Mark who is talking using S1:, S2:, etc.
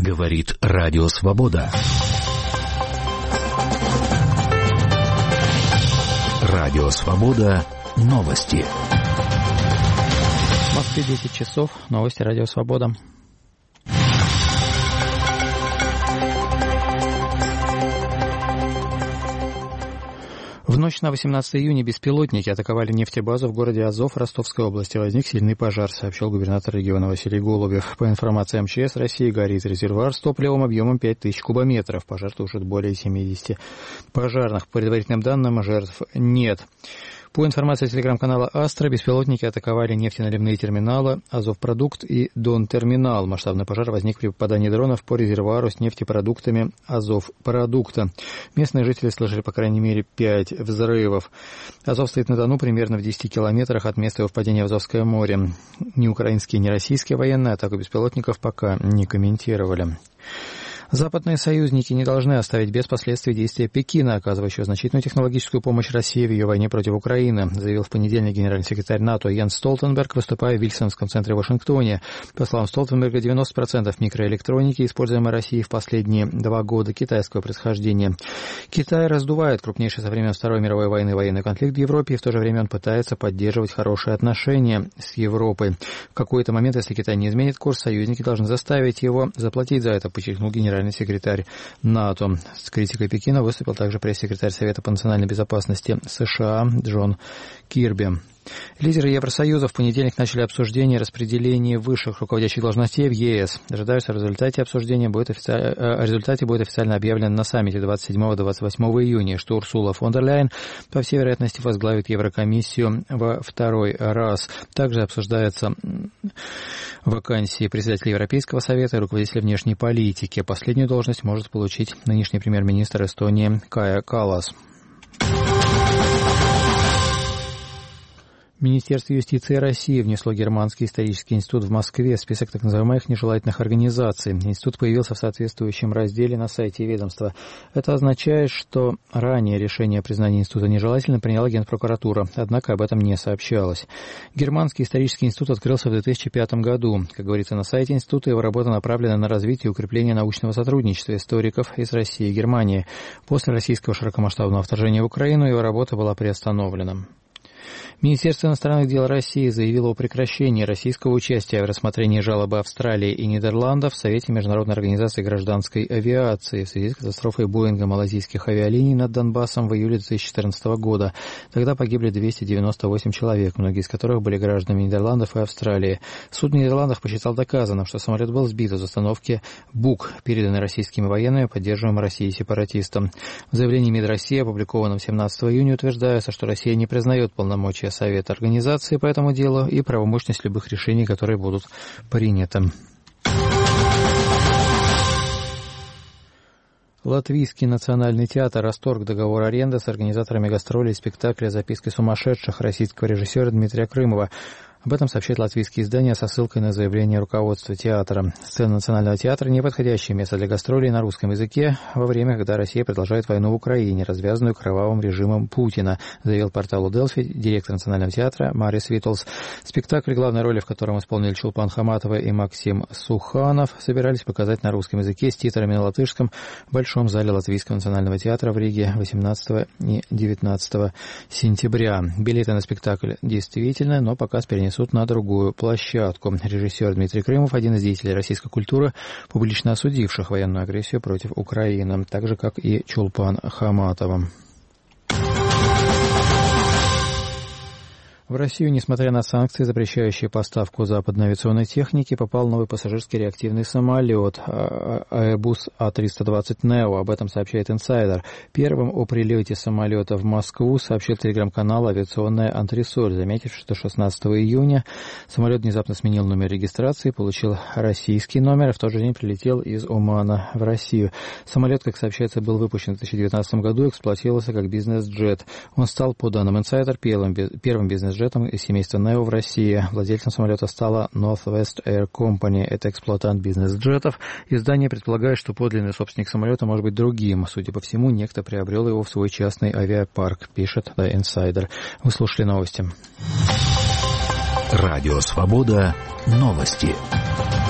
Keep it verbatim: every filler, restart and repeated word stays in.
S1: Говорит Радио Свобода. Радио Свобода. Новости.
S2: В Москве десять часов. Новости Радио Свобода. В ночь на восемнадцатое июня беспилотники атаковали нефтебазу в городе Азов Ростовской области. Возник сильный пожар, сообщил губернатор региона Василий Голубев. По информации эм че эс России, горит резервуар с топливом объемом пять тысяч кубометров. Пожар тушит более семьдесят пожарных. По предварительным данным, жертв нет. По информации телеграм-канала «Астра», беспилотники атаковали нефтеналивные терминалы «Азовпродукт» и «Донтерминал». Масштабный пожар возник при попадании дронов по резервуару с нефтепродуктами «Азовпродукта». Местные жители слышали, по крайней мере, пять взрывов. Азов стоит на Дону, примерно в десяти километрах от места его впадения в Азовское море. Ни украинские, ни российские военные атаку беспилотников пока не комментировали. Западные союзники не должны оставить без последствий действия Пекина, оказывающего значительную технологическую помощь России в ее войне против Украины, заявил в понедельник генеральный секретарь НАТО Йенс Столтенберг, выступая в Вильсонском центре в Вашингтоне. По словам Столтенберга, девяносто процентов микроэлектроники, используемой Россией в последние два года, китайского происхождения. Китай раздувает крупнейший со времен Второй мировой войны военный конфликт в Европе, и в то же время он пытается поддерживать хорошие отношения с Европой. В какой-то момент, если Китай не изменит курс, союзники должны заставить его заплатить за это, подчеркнул генеральный секретарь НАТО. С критикой Пекина выступил также пресс-секретарь Совета по национальной безопасности США Джон Кирби. Лидеры Евросоюза в понедельник начали обсуждение распределения высших руководящих должностей в е эс. Ожидается, в результате обсуждения будет офици... о результате будет официально объявлено на саммите двадцать седьмого — двадцать восьмого июня, что Урсула фон дер Ляйен, по всей вероятности, возглавит Еврокомиссию во второй раз. Также обсуждаются вакансии председателя Европейского совета и руководителя внешней политики. Последнюю должность может получить нынешний премьер-министр Эстонии Кая Каллас. Министерство юстиции России внесло Германский исторический институт в Москве в список так называемых нежелательных организаций. Институт появился в соответствующем разделе на сайте ведомства. Это означает, что ранее решение о признании института нежелательным приняла Генпрокуратура, однако об этом не сообщалось. Германский исторический институт открылся в две тысячи пятом году. Как говорится на сайте института, его работа направлена на развитие и укрепление научного сотрудничества историков из России и Германии. После российского широкомасштабного вторжения в Украину его работа была приостановлена. Министерство иностранных дел России заявило о прекращении российского участия в рассмотрении жалобы Австралии и Нидерландов в Совете Международной организации гражданской авиации в связи с катастрофой Боинга малазийских авиалиний над Донбассом в июле две тысячи четырнадцатого года. Тогда погибли двести девяносто восемь человек, многие из которых были гражданами Нидерландов и Австралии. Суд в Нидерландах посчитал доказанным, что самолет был сбит из установки Бук, переданной российскими военными, поддерживаемым Россией сепаратистам. В заявлении МИД России, опубликованном семнадцатого июня, утверждается, что Россия не признает полномочия Совета организации по этому делу и правомощность любых решений, которые будут приняты. Латвийский национальный театр расторг договор аренды с организаторами гастролей спектакля «Записки сумасшедших» российского режиссера Дмитрия Крымова. Об этом сообщает латвийские издания со ссылкой на заявление руководства театра. Сцена Национального театра – неподходящее место для гастролей на русском языке во время, когда Россия продолжает войну в Украине, развязанную кровавым режимом Путина, заявил порталу Делфи директор Национального театра Марис Витлс. Спектакль, главной роли в котором исполнили Чулпан Хаматова и Максим Суханов, собирались показать на русском языке с титрами на латышском в Большом зале Латвийского национального театра в Риге восемнадцатого и девятнадцатого сентября. Билеты на спектакль действительно, но показ перенесут на другую площадку. Режиссер Дмитрий Крымов – один из деятелей российской культуры, публично осудивших военную агрессию против Украины, так же, как и Чулпан Хаматова. В Россию, несмотря на санкции, запрещающие поставку западной авиационной техники, попал новый пассажирский реактивный самолет Airbus а триста двадцать нео. Об этом сообщает «Инсайдер». Первым о прилете самолета в Москву сообщил телеграм-канал «Авиационная антресоль», заметив, что шестнадцатого июня самолет внезапно сменил номер регистрации, получил российский номер, и в тот же день прилетел из Омана в Россию. Самолет, как сообщается, был выпущен в две тысячи девятнадцатом году и эксплуатировался как бизнес-джет. Он стал, по данным «Инсайдер», первым, первым бизнес-джетом из семейства нео в России. Владельцем самолета стала Northwest Air Company. Это эксплуатант бизнес-джетов. Издание предполагает, что подлинный собственник самолета может быть другим. Судя по всему, некто приобрел его в свой частный авиапарк, пишет The Insider. Вы слушали новости.
S1: Радио Свобода. Новости.